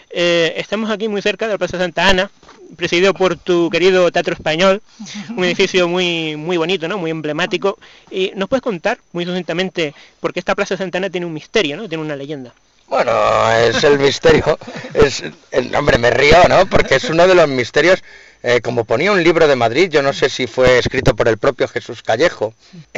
Estamos aquí muy cerca de la Plaza Santa Ana, presidido por tu querido Teatro Español, un edificio muy bonito, ¿no? Muy emblemático. Y ¿nos puedes contar muy sucintamente por qué esta Plaza Santa Ana tiene un misterio, ¿no? Tiene una leyenda. Bueno, es el misterio, hombre, me río, ¿no? Porque es uno de los misterios, como ponía un libro de Madrid, yo no sé si fue escrito por el propio Jesús Callejo,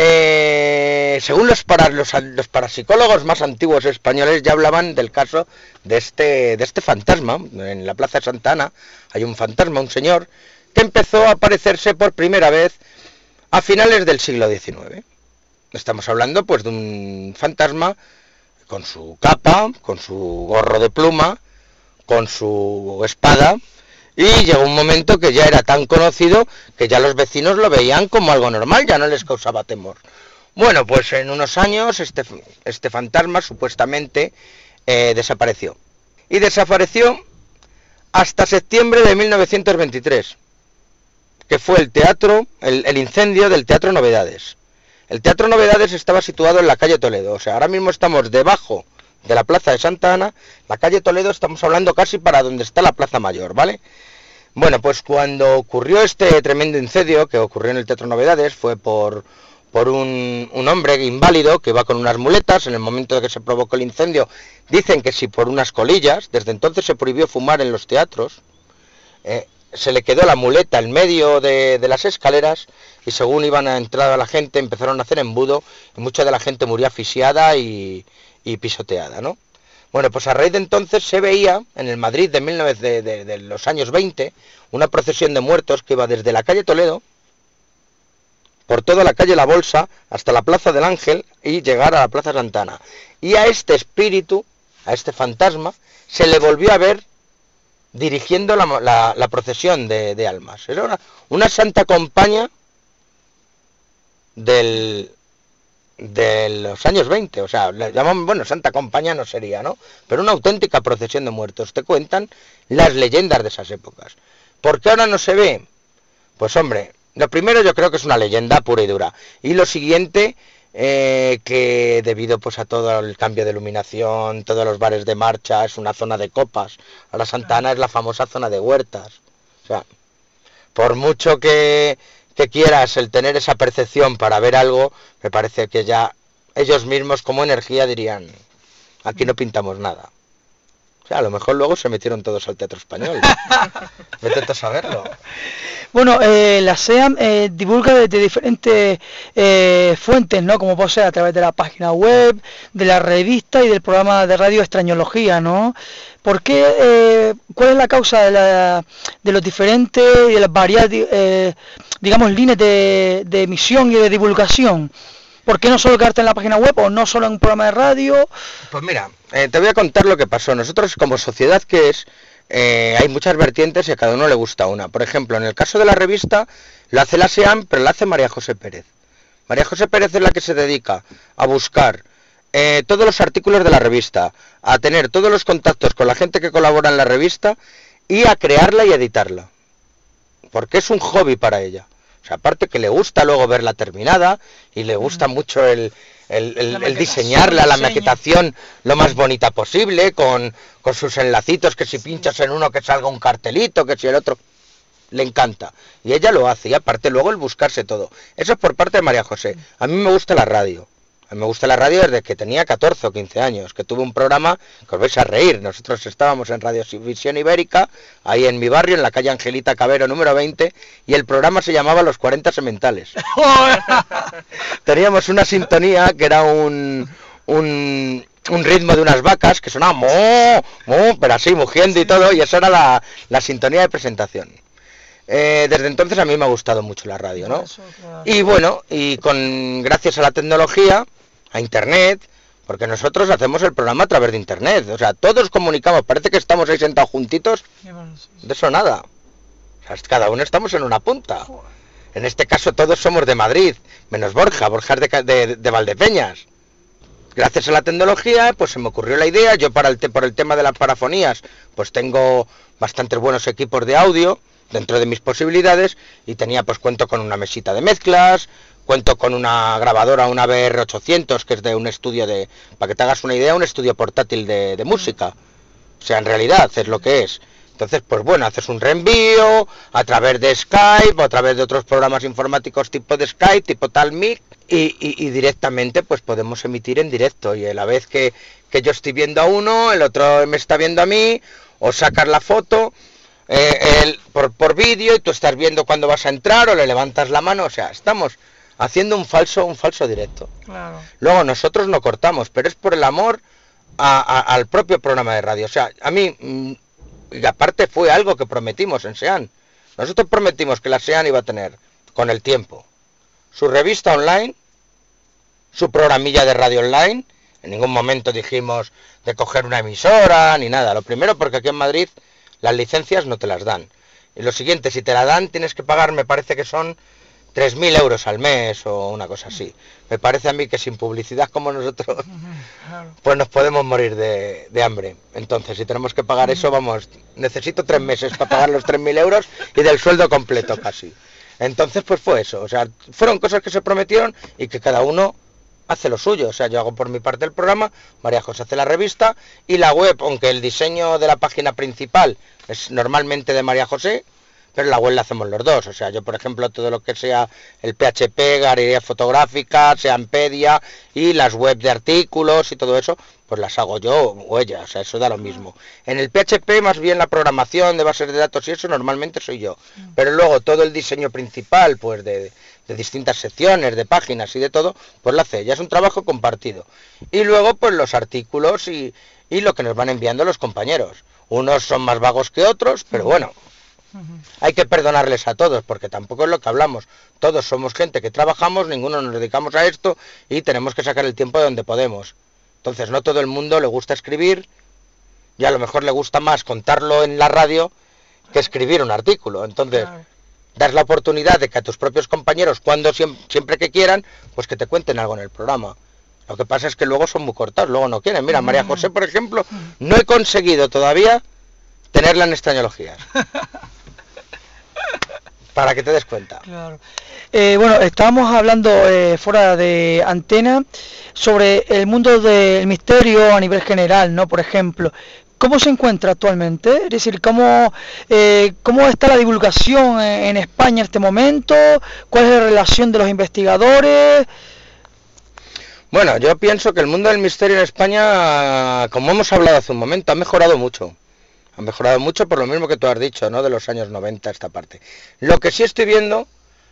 según los parapsicólogos más antiguos españoles ya hablaban del caso de este fantasma. En la Plaza de Santa Ana hay un fantasma, un señor, que empezó a aparecerse por primera vez a finales del siglo XIX. Estamos hablando pues de un fantasma con su capa, con su gorro de pluma, con su espada, y llegó un momento que ya era tan conocido que ya los vecinos lo veían como algo normal, ya no les causaba temor. Bueno, pues en unos años este fantasma supuestamente desapareció. Y desapareció hasta septiembre de 1923, que fue el incendio del Teatro Novedades. El Teatro Novedades estaba situado en la calle Toledo, o sea, ahora mismo estamos debajo de la Plaza de Santa Ana, la calle Toledo, estamos hablando casi para donde está la Plaza Mayor, ¿vale? Bueno, pues cuando ocurrió este tremendo incendio que ocurrió en el Teatro Novedades, fue por un hombre inválido que iba con unas muletas. En el momento de que se provocó el incendio, dicen que sí por unas colillas. Desde entonces se prohibió fumar en los teatros. Se le quedó la muleta en medio de las escaleras y según iban a entrar a la gente empezaron a hacer embudo y mucha de la gente murió asfixiada y pisoteada, ¿no? Bueno, pues a raíz de entonces se veía en el Madrid de los años 20 una procesión de muertos que iba desde la calle Toledo por toda la calle La Bolsa hasta la Plaza del Ángel y llegar a la Plaza Santa Ana. Y a este espíritu, a este fantasma, se le volvió a ver dirigiendo la procesión de almas. Era una santa compañía de los años 20, o sea, le llaman, bueno, santa compañía no sería, ¿no? Pero una auténtica procesión de muertos. Te cuentan las leyendas de esas épocas. ¿Por qué ahora no se ve? Pues hombre, lo primero yo creo que es una leyenda pura y dura. Y lo siguiente, que debido pues a todo el cambio de iluminación, todos los bares de marcha, es una zona de copas. Ahora Santa Ana es la famosa zona de huertas. O sea, por mucho que quieras el tener esa percepción para ver algo, me parece que ya ellos mismos como energía dirían, aquí no pintamos nada. O sea, a lo mejor luego se metieron todos al Teatro Español. Vete a saberlo. Bueno, la SEAM divulga desde diferentes fuentes, ¿no? Como puede ser a través de la página web, de la revista y del programa de radio Extrañología, ¿no? ¿Por qué, cuál es la causa de los diferentes y de las variadas, digamos, líneas de emisión y de divulgación? ¿Por qué no solo quedarte en la página web o no solo en un programa de radio? Pues mira, te voy a contar lo que pasó. Nosotros como sociedad que es, hay muchas vertientes y a cada uno le gusta una. Por ejemplo, en el caso de la revista, lo hace la SEAM, pero la hace María José Pérez. María José Pérez es la que se dedica a buscar todos los artículos de la revista, a tener todos los contactos con la gente que colabora en la revista y a crearla y editarla. Porque es un hobby para ella. O sea, aparte que le gusta luego verla terminada y le gusta mucho el diseñarla, la maquetación lo más bonita posible, con sus enlacitos, que si pinchas en uno que salga un cartelito, que si el otro, le encanta. Y ella lo hace, y aparte luego el buscarse todo. Eso es por parte de María José. A mí me gusta la radio. A mí me gusta la radio desde que tenía 14 o 15 años, que tuve un programa que os vais a reír. Nosotros estábamos en Radiovisión Ibérica, ahí en mi barrio, en la calle Angelita Cabero número 20, y el programa se llamaba Los 40 Sementales. Teníamos una sintonía que era un ritmo de unas vacas que sonaba mo, mo, pero así mugiendo y todo, y esa era la sintonía de presentación. Desde entonces a mí me ha gustado mucho la radio, ¿no? Y bueno, y gracias a la tecnología, a internet, porque nosotros hacemos el programa a través de internet, o sea, todos comunicamos, parece que estamos ahí sentados juntitos, de eso nada. O sea, cada uno estamos en una punta. En este caso todos somos de Madrid, menos Borja es de Valdepeñas. Gracias a la tecnología, pues se me ocurrió la idea. Yo por el tema de las parafonías, pues tengo bastantes buenos equipos de audio dentro de mis posibilidades, y cuento con una mesita de mezclas, cuento con una grabadora, una BR800, que es de un estudio para que te hagas una idea, un estudio portátil de música. O sea, en realidad es lo que es. Entonces, pues bueno, haces un reenvío a través de Skype o a través de otros programas informáticos tipo de Skype, tipo Talmic, y directamente pues podemos emitir en directo. Y a la vez que yo estoy viendo a uno, el otro me está viendo a mí, o sacas la foto por vídeo y tú estás viendo cuándo vas a entrar o le levantas la mano. O sea, estamos haciendo un falso directo. Claro. Luego nosotros no cortamos, pero es por el amor al propio programa de radio. O sea, a mí... Y aparte fue algo que prometimos en SEAN. Nosotros prometimos que la SEAN iba a tener, con el tiempo, su revista online, su programilla de radio online. En ningún momento dijimos de coger una emisora ni nada. Lo primero, porque aquí en Madrid las licencias no te las dan. Y lo siguiente, si te la dan, tienes que pagar, me parece que son 3.000 euros al mes o una cosa así. Me parece a mí que sin publicidad como nosotros, pues nos podemos morir de hambre. Entonces, si tenemos que pagar eso, vamos, necesito 3 meses para pagar los 3.000 euros y del sueldo completo casi. Entonces, pues fue eso. O sea, fueron cosas que se prometieron y que cada uno hace lo suyo. O sea, yo hago por mi parte el programa, María José hace la revista y la web, aunque el diseño de la página principal es normalmente de María José, pero la web la hacemos los dos. O sea, yo por ejemplo todo lo que sea el PHP, galería fotográfica, Seanpedia y las webs de artículos y todo eso, pues las hago yo o ella, o sea, eso da lo mismo. En el PHP más bien la programación de bases de datos y eso normalmente soy yo, pero luego todo el diseño principal, pues de distintas secciones, de páginas y de todo, pues lo hace ella, es un trabajo compartido. Y luego pues los artículos y lo que nos van enviando los compañeros. Unos son más vagos que otros, pero bueno, hay que perdonarles a todos, porque tampoco es lo que hablamos. Todos somos gente que trabajamos, ninguno nos dedicamos a esto y tenemos que sacar el tiempo de donde podemos. Entonces no todo el mundo le gusta escribir y a lo mejor le gusta más contarlo en la radio que escribir un artículo. Entonces, claro, das la oportunidad de que a tus propios compañeros, cuando siempre que quieran, pues que te cuenten algo en el programa. Lo que pasa es que luego son muy cortados, luego no quieren. Mira, María José, por ejemplo, no he conseguido todavía tenerla en extrañologías. Para que te des cuenta. Claro. Bueno, estábamos hablando fuera de antena sobre el mundo del misterio a nivel general, ¿no? Por ejemplo, ¿cómo se encuentra actualmente? Es decir, ¿cómo está la divulgación en España en este momento? ¿Cuál es la relación de los investigadores? Bueno, yo pienso que el mundo del misterio en España, como hemos hablado hace un momento, ha mejorado mucho. Ha mejorado mucho por lo mismo que tú has dicho, ¿no? De los años 90 esta parte. Lo que sí estoy viendo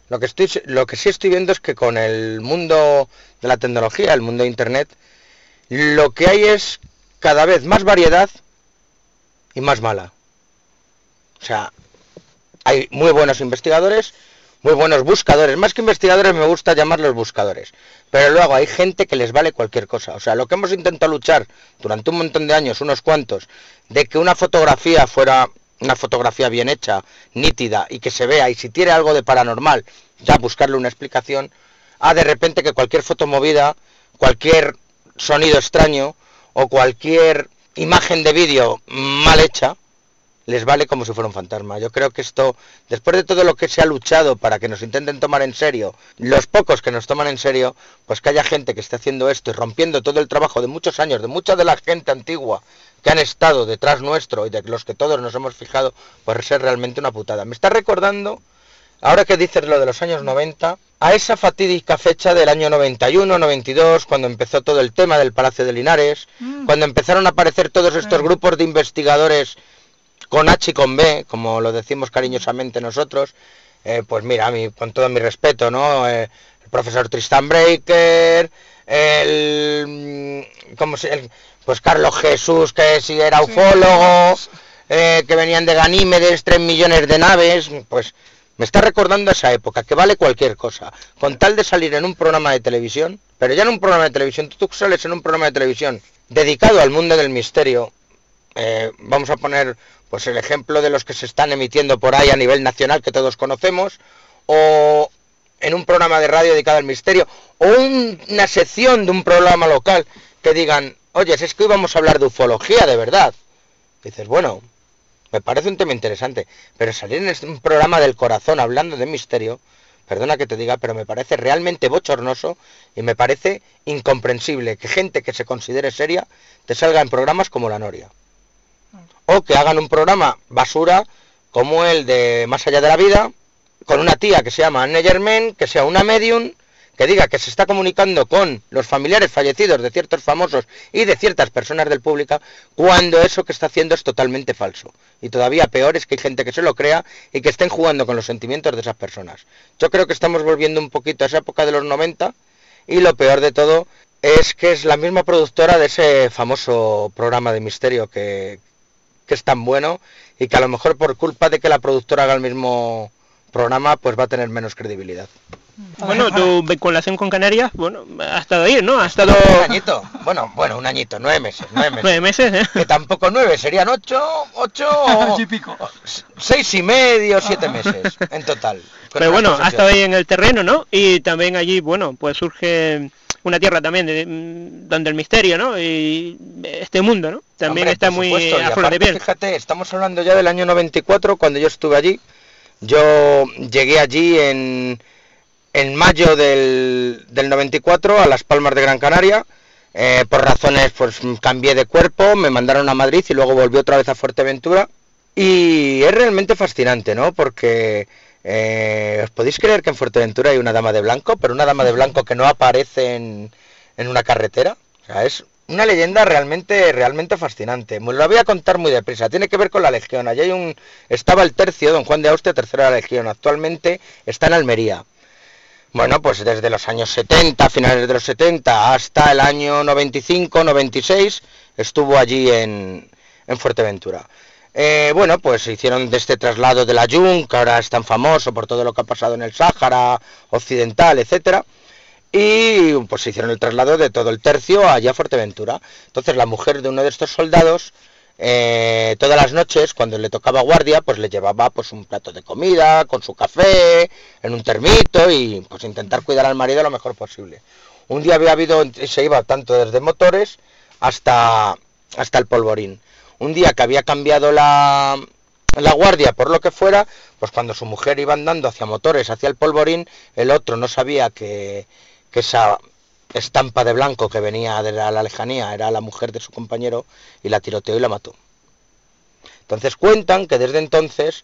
es que con el mundo de la tecnología, el mundo de Internet, lo que hay es cada vez más variedad y más mala. O sea, hay muy buenos investigadores, muy buenos buscadores. Más que investigadores me gusta llamarlos buscadores. Pero luego hay gente que les vale cualquier cosa. O sea, lo que hemos intentado luchar durante un montón de años, unos cuantos, de que una fotografía fuera una fotografía bien hecha, nítida, y que se vea, y si tiene algo de paranormal, ya buscarle una explicación, a de repente que cualquier foto movida, cualquier sonido extraño, o cualquier imagen de vídeo mal hecha, les vale como si fuera un fantasma. Yo creo que esto, después de todo lo que se ha luchado para que nos intenten tomar en serio, los pocos que nos toman en serio, pues que haya gente que esté haciendo esto y rompiendo todo el trabajo de muchos años, de mucha de la gente antigua que han estado detrás nuestro y de los que todos nos hemos fijado, pues es realmente una putada. Me está recordando, ahora que dices lo de los años 90, a esa fatídica fecha del año 91, 92, cuando empezó todo el tema del Palacio de Linares, cuando empezaron a aparecer todos estos grupos de investigadores con H y con B, como lo decimos cariñosamente nosotros, pues mira, a mí, con todo mi respeto, ¿no? El profesor Tristan Breaker, pues Carlos Jesús, que sí era ufólogo, que venían de Ganímedes, 3 millones de naves, pues me está recordando esa época, que vale cualquier cosa, con tal de salir en un programa de televisión, pero ya en un programa de televisión, tú sales en un programa de televisión dedicado al mundo del misterio. Vamos a poner pues el ejemplo de los que se están emitiendo por ahí a nivel nacional que todos conocemos, o en un programa de radio dedicado al misterio, o una sección de un programa local que digan, oye, es que hoy vamos a hablar de ufología de verdad. Dices, bueno, me parece un tema interesante, pero salir en un programa del corazón hablando de misterio, perdona que te diga, pero me parece realmente bochornoso y me parece incomprensible que gente que se considere seria te salga en programas como La Noria. O que hagan un programa basura como el de Más allá de la vida, con una tía que se llama Anne Germain, que sea una medium, que diga que se está comunicando con los familiares fallecidos de ciertos famosos y de ciertas personas del público, cuando eso que está haciendo es totalmente falso. Y todavía peor es que hay gente que se lo crea y que estén jugando con los sentimientos de esas personas. Yo creo que estamos volviendo un poquito a esa época de los 90, y lo peor de todo es que es la misma productora de ese famoso programa de misterio que es tan bueno, y que a lo mejor por culpa de que la productora haga el mismo programa, pues va a tener menos credibilidad. Bueno, tu vinculación con Canarias, bueno, ha estado ahí, ¿no? Ha estado... Un añito, bueno, un añito, 9 meses. 9 meses, ¿eh? Que tampoco 9, serían 8 y pico. 6 y medio, 7 meses en total. Pero bueno, ha estado ahí en el terreno, ¿no? Y también allí, bueno, pues surge una tierra también donde el misterio, ¿no? Y este mundo, ¿no? También está muy a flor de piel. Fíjate, estamos hablando ya del año 94, cuando yo estuve allí. Yo llegué allí en mayo del 94 a Las Palmas de Gran Canaria. Por razones, pues cambié de cuerpo, me mandaron a Madrid y luego volví otra vez a Fuerteventura. Y es realmente fascinante, ¿no? Porque os podéis creer que en Fuerteventura hay una dama de blanco, pero una dama de blanco que no aparece en una carretera. O sea, es una leyenda realmente fascinante. Me lo voy a contar muy deprisa. Tiene que ver con la Legión. Allí estaba el tercio, don Juan de Austria, tercero de la Legión. Actualmente está en Almería. Bueno, pues desde los años 70, finales de los 70, hasta el año 95, 96, estuvo allí en Fuerteventura. Bueno, pues hicieron de este traslado de la Jung, que ahora es tan famoso por todo lo que ha pasado en el Sáhara Occidental, etcétera, y pues hicieron el traslado de todo el tercio allá a Fuerteventura. Entonces la mujer de uno de estos soldados, todas las noches, cuando le tocaba guardia, pues le llevaba pues un plato de comida, con su café, en un termito, y pues intentar cuidar al marido lo mejor posible. Un día se iba tanto desde Motores hasta el Polvorín. Un día que había cambiado la guardia por lo que fuera, pues cuando su mujer iba andando hacia Motores, hacia el Polvorín, el otro no sabía que esa estampa de blanco que venía de la lejanía era la mujer de su compañero, y la tiroteó y la mató. Entonces cuentan que desde entonces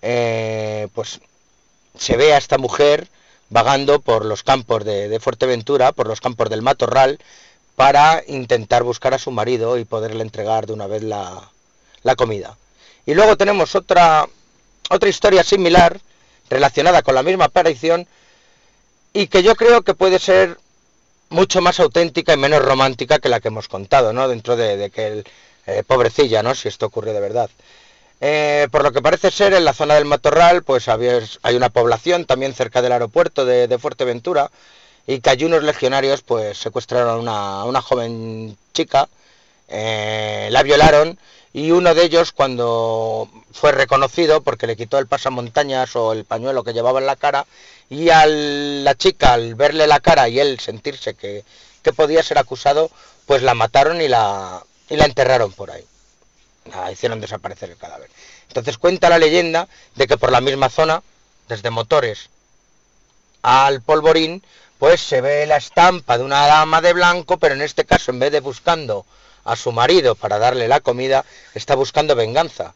pues se ve a esta mujer vagando por los campos de Fuerteventura, por los campos del Matorral, para intentar buscar a su marido y poderle entregar de una vez la comida. Y luego tenemos otra historia similar, relacionada con la misma aparición, y que yo creo que puede ser mucho más auténtica y menos romántica que la que hemos contado, ¿no? Dentro de que pobrecilla, ¿no? Si esto ocurrió de verdad. Por lo que parece ser, en la zona del Matorral, pues hay una población también cerca del aeropuerto de Fuerteventura, y que allí unos legionarios pues secuestraron a una joven chica, la violaron, y uno de ellos, cuando fue reconocido porque le quitó el pasamontañas o el pañuelo que llevaba en la cara, y a la chica, al verle la cara y él sentirse que podía ser acusado, pues la mataron y la enterraron por ahí. La hicieron desaparecer el cadáver. Entonces cuenta la leyenda de que por la misma zona, desde Motores al Polvorín, pues se ve la estampa de una dama de blanco, pero en este caso, en vez de buscando a su marido para darle la comida, está buscando venganza.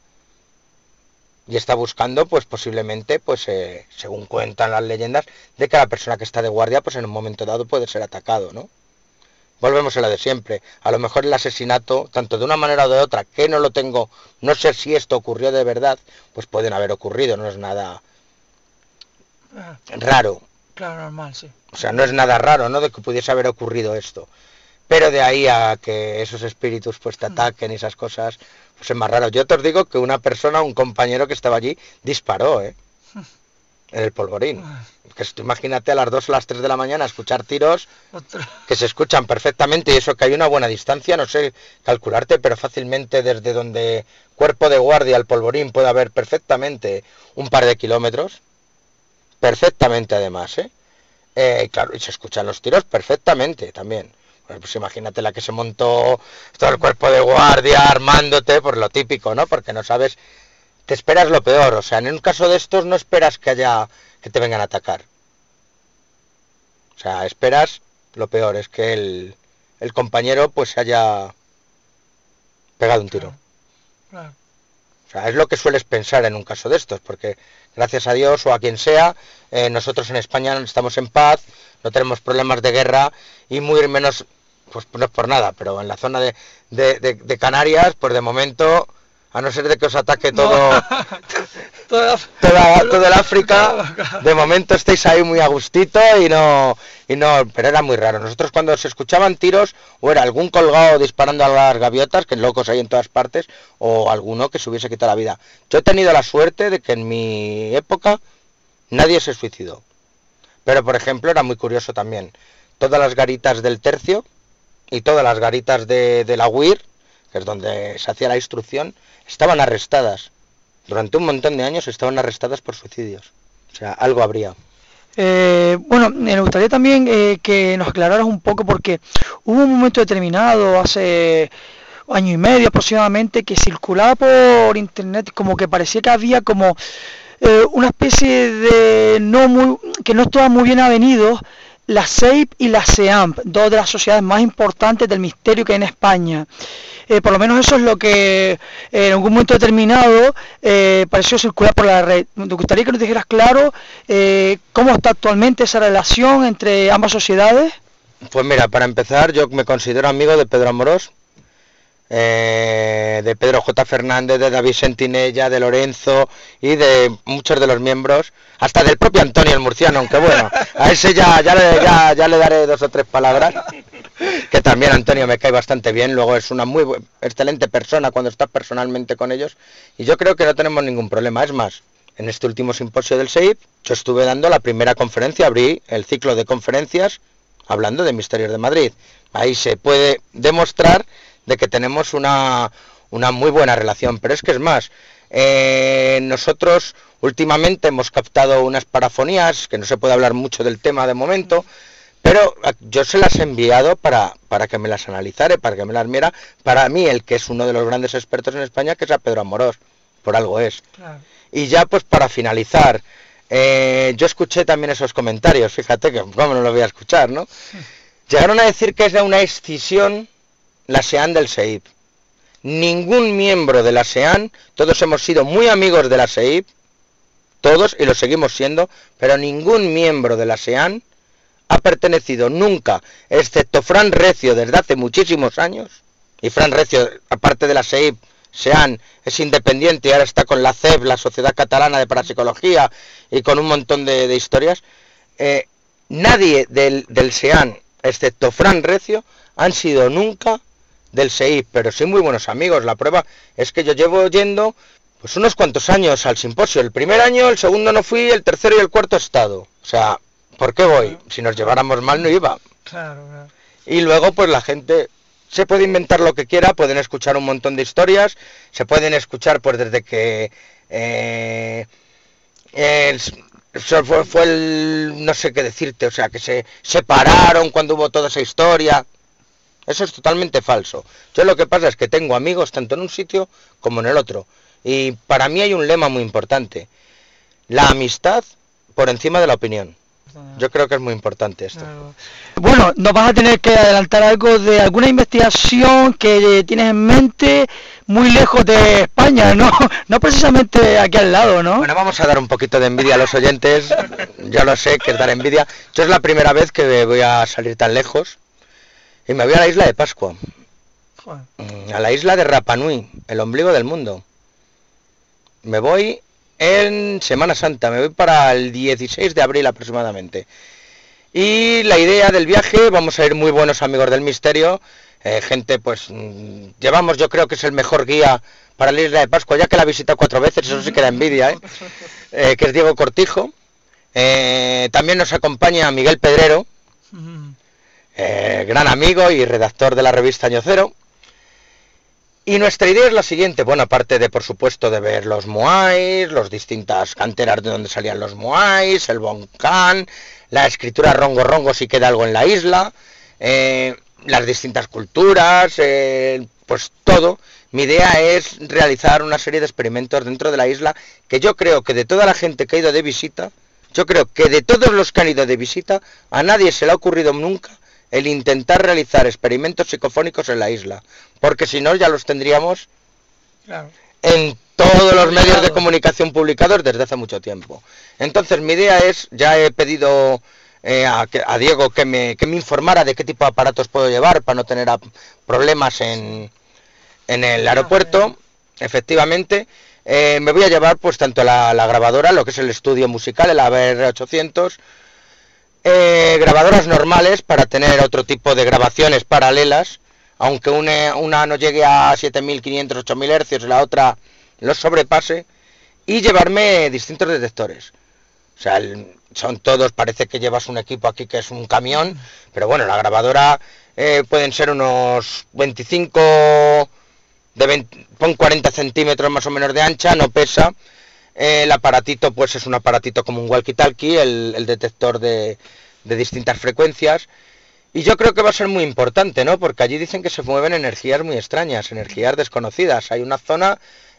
Y está buscando, pues posiblemente, pues según cuentan las leyendas, de que la persona que está de guardia, pues en un momento dado puede ser atacado, ¿no? Volvemos a la de siempre. A lo mejor el asesinato, tanto de una manera o de otra, que no lo tengo, no sé si esto ocurrió de verdad, pues pueden haber ocurrido, no es nada raro. Claro, normal, sí. O sea, no es nada raro, ¿no?, de que pudiese haber ocurrido esto. Pero de ahí a que esos espíritus pues te ataquen y esas cosas, pues es más raro. Yo te os digo que una persona, un compañero que estaba allí, disparó, en el Polvorín. Que tú imagínate a las 2 o las 3 de la mañana escuchar tiros que se escuchan perfectamente, y eso que hay una buena distancia, no sé calcularte, pero fácilmente desde donde cuerpo de guardia al Polvorín puede haber perfectamente un par de kilómetros. Perfectamente además, claro, y se escuchan los tiros perfectamente también. Bueno, pues imagínate la que se montó todo el cuerpo de guardia armándote, por lo típico, ¿no? Porque no sabes, te esperas lo peor. O sea, en un caso de estos no esperas que te vengan a atacar. O sea, esperas lo peor, es que el compañero pues se haya pegado un tiro. Claro. O sea, es lo que sueles pensar en un caso de estos, porque gracias a Dios o a quien sea, nosotros en España estamos en paz, no tenemos problemas de guerra y muy menos, pues no es por nada, pero en la zona de Canarias, pues de momento, a no ser de que os ataque todo, todo el África, de momento estáis ahí muy a gustito y no, pero era muy raro. Nosotros cuando se escuchaban tiros, o era algún colgado disparando a las gaviotas, que locos hay en todas partes, o alguno que se hubiese quitado la vida. Yo he tenido la suerte de que en mi época nadie se suicidó. Pero por ejemplo era muy curioso también, todas las garitas del tercio y todas las garitas de la UIR, que es donde se hacía la instrucción, estaban arrestadas. Durante un montón de años estaban arrestadas por suicidios. O sea, algo habría. Bueno, me gustaría también que nos aclararas un poco, porque hubo un momento determinado, hace año y medio aproximadamente, que circulaba por internet como que parecía que había como una especie de que no estaban muy bien avenidos la SEIP y la SEAMP, dos de las sociedades más importantes del misterio que hay en España. Por lo menos eso es lo que en algún momento determinado pareció circular por la red. Me gustaría que nos dijeras claro cómo está actualmente esa relación entre ambas sociedades. Pues mira, para empezar, yo me considero amigo de Pedro Amorós, de Pedro J. Fernández, de David Sentinella, de Lorenzo y de muchos de los miembros, hasta del propio Antonio el murciano, aunque bueno, a ese ya le daré 2 o 3 palabras, que también Antonio me cae bastante bien, luego es una muy excelente persona cuando estás personalmente con ellos, y yo creo que no tenemos ningún problema. Es más, en este último simposio del SEIP, yo estuve dando la primera conferencia, abrí el ciclo de conferencias hablando de Misterios de Madrid. Ahí se puede demostrar de que tenemos una muy buena relación, pero es que es más, nosotros últimamente hemos captado unas parafonías, que no se puede hablar mucho del tema de momento, pero yo se las he enviado para que me las analizara, para que me las mira, para mí el que es uno de los grandes expertos en España, que es a Pedro Amorós, por algo es. Claro. Y ya pues para finalizar, yo escuché también esos comentarios, fíjate que cómo no lo voy a escuchar, ¿no? Sí. Llegaron a decir que es de una escisión la SEAN del SEIP. Ningún miembro de la SEAN, todos hemos sido muy amigos de la SEIP, todos, y lo seguimos siendo, pero ningún miembro de la SEAN ha pertenecido nunca, excepto Fran Recio desde hace muchísimos años, y Fran Recio, aparte de la SEIP, SEAN, es independiente y ahora está con la CEP, la Sociedad Catalana de Parapsicología, y con un montón de historias. Nadie del SEAN, excepto Fran Recio, han sido nunca del SEIP, pero sí muy buenos amigos. La prueba es que yo llevo yendo pues unos cuantos años al simposio. El primer año, el segundo no fui, el tercero y el cuarto he estado. O sea, ¿por qué voy? Si nos lleváramos mal no iba. Claro. Y luego pues la gente se puede inventar lo que quiera, pueden escuchar un montón de historias, se pueden escuchar pues desde que fue el no sé qué decirte, o sea, que se separaron cuando hubo toda esa historia. Eso es totalmente falso. Yo lo que pasa es que tengo amigos tanto en un sitio como en el otro. Y para mí hay un lema muy importante. La amistad por encima de la opinión. Yo creo que es muy importante esto. Bueno, nos vas a tener que adelantar algo de alguna investigación que tienes en mente muy lejos de España, no precisamente aquí al lado, ¿no? Bueno, vamos a dar un poquito de envidia a los oyentes. Ya lo sé que es dar envidia. Yo es la primera vez que voy a salir tan lejos. Y me voy a la isla de Pascua. A la isla de Rapa Nui, el ombligo del mundo. Me voy en Semana Santa, me voy para el 16 de abril aproximadamente. Y la idea del viaje, vamos a ir muy buenos amigos del misterio, gente pues, llevamos, yo creo que es el mejor guía para la isla de Pascua, ya que la he visitado 4 veces, eso sí que da envidia, que es Diego Cortijo. También nos acompaña Miguel Pedrero, gran amigo y redactor de la revista Año Cero. Y nuestra idea es la siguiente, bueno, aparte de, por supuesto, de ver los moais, las distintas canteras de donde salían los moais, el volcán, la escritura rongo si queda algo en la isla, las distintas culturas, pues todo. Mi idea es realizar una serie de experimentos dentro de la isla, que yo creo que de toda la gente que ha ido de visita, yo creo que de todos los que han ido de visita, a nadie se le ha ocurrido nunca el intentar realizar experimentos psicofónicos en la isla, porque si no ya los tendríamos en todos los medios de comunicación publicados desde hace mucho tiempo. Entonces mi idea es, ya he pedido a Diego que me informara de qué tipo de aparatos puedo llevar para no tener problemas en el aeropuerto. Efectivamente, me voy a llevar pues tanto la grabadora, lo que es el estudio musical, el ABR800, grabadoras normales para tener otro tipo de grabaciones paralelas, aunque una no llegue a 7500, 8000 Hz y la otra los sobrepase, y llevarme distintos detectores. O sea, son todos, parece que llevas un equipo aquí que es un camión, pero bueno, la grabadora pueden ser unos 25, pon 40 centímetros más o menos de ancha, no pesa. El aparatito pues es un aparatito como un walkie-talkie, el detector de distintas frecuencias. Y yo creo que va a ser muy importante, ¿no? Porque allí dicen que se mueven energías muy extrañas, energías desconocidas. Hay una zona,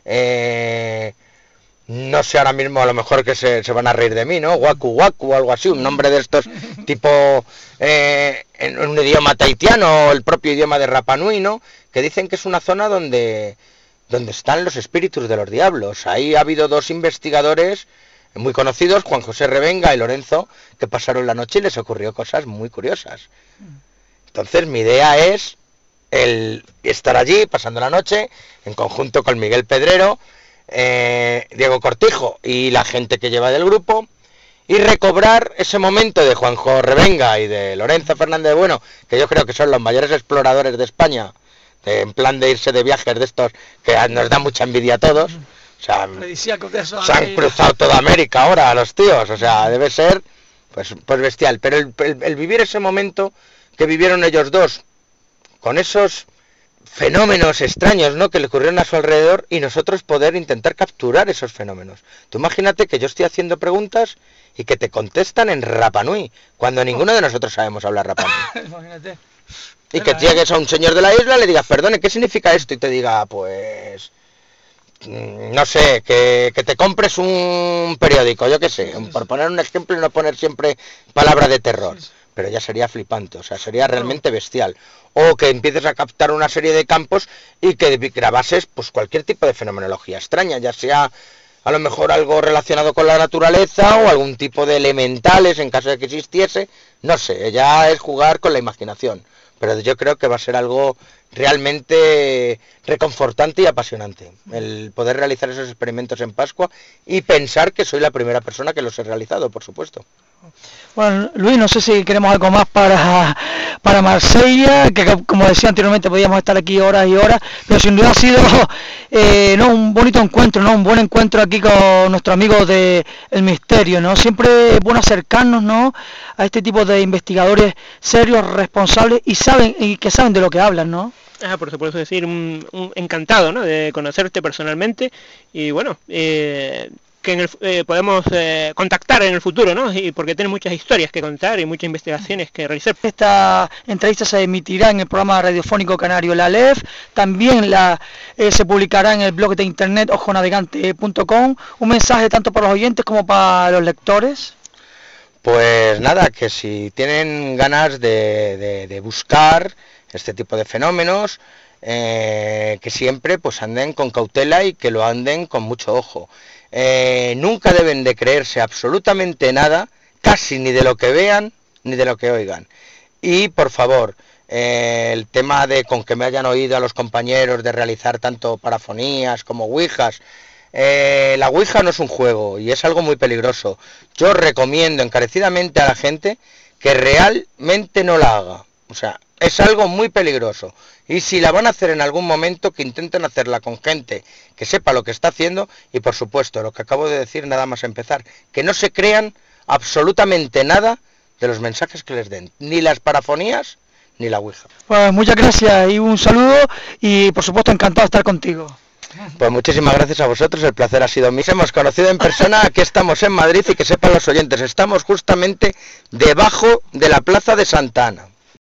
no sé ahora mismo, a lo mejor que se van a reír de mí, ¿no? Waku Waku o algo así, un nombre de estos tipo en un idioma tahitiano o el propio idioma de Rapa Nui, ¿no? Que dicen que es una zona donde están los espíritus de los diablos. Ahí ha habido dos investigadores muy conocidos, Juan José Revenga y Lorenzo, que pasaron la noche y les ocurrió cosas muy curiosas. Entonces mi idea es el estar allí pasando la noche en conjunto con Miguel Pedrero, Diego Cortijo y la gente que lleva del grupo, y recobrar ese momento de Juanjo Revenga y de Lorenzo Fernández de Bueno, que yo creo que son los mayores exploradores de España, en plan de irse de viajes de estos que nos da mucha envidia a todos. O sea, se han cruzado toda América ahora los tíos, o sea, debe ser pues bestial. Pero el vivir ese momento que vivieron ellos dos, con esos fenómenos extraños, ¿no?, que le ocurrieron a su alrededor, y nosotros poder intentar capturar esos fenómenos. Tú imagínate que yo estoy haciendo preguntas y que te contestan en Rapa Nui, cuando ninguno de nosotros sabemos hablar Rapa Nui. Imagínate. Y que llegues a un señor de la isla, le digas, perdone, ¿qué significa esto? Y te diga, pues no sé, que te compres un periódico, yo qué sé, por poner un ejemplo y no poner siempre palabra de terror, pero ya sería flipante, o sea, sería realmente bestial. O que empieces a captar una serie de campos y que grabases pues cualquier tipo de fenomenología extraña, ya sea a lo mejor algo relacionado con la naturaleza o algún tipo de elementales en caso de que existiese, no sé, ya es jugar con la imaginación, pero yo creo que va a ser algo realmente reconfortante y apasionante el poder realizar esos experimentos en Pascua y pensar que soy la primera persona que los he realizado, por supuesto. Bueno, Luis, no sé si queremos algo más para Marsella, que como decía anteriormente podíamos estar aquí horas y horas, pero sin duda ha sido un bonito encuentro, ¿no? Un buen encuentro aquí con nuestro amigo de El Misterio, ¿no? Siempre es bueno acercarnos, ¿no?, a este tipo de investigadores serios, responsables y que saben de lo que hablan, ¿no? Por supuesto, decir, un encantado, ¿no?, de conocerte personalmente, y bueno, que podemos contactar en el futuro, ¿no?, y porque tiene muchas historias que contar y muchas investigaciones que realizar. Esta entrevista se emitirá en el programa radiofónico canario La Lef, también se publicará en el blog de internet ojonavegante.com. Un mensaje tanto para los oyentes como para los lectores. Pues nada, que si tienen ganas de buscar este tipo de fenómenos, que siempre pues anden con cautela y que lo anden con mucho ojo. Nunca deben de creerse absolutamente nada, casi ni de lo que vean ni de lo que oigan. Y por favor, el tema de con que me hayan oído a los compañeros de realizar tanto parafonías como ouijas, la ouija no es un juego y es algo muy peligroso. Yo recomiendo encarecidamente a la gente que realmente no la haga. O sea, es algo muy peligroso, y si la van a hacer en algún momento, que intenten hacerla con gente que sepa lo que está haciendo, y por supuesto, lo que acabo de decir nada más empezar, que no se crean absolutamente nada de los mensajes que les den, ni las parafonías ni la ouija. Pues muchas gracias y un saludo, y por supuesto encantado de estar contigo. Pues muchísimas gracias a vosotros, el placer ha sido mío. Hemos conocido en persona, aquí estamos en Madrid, y que sepan los oyentes, estamos justamente debajo de la Plaza de Santa Ana.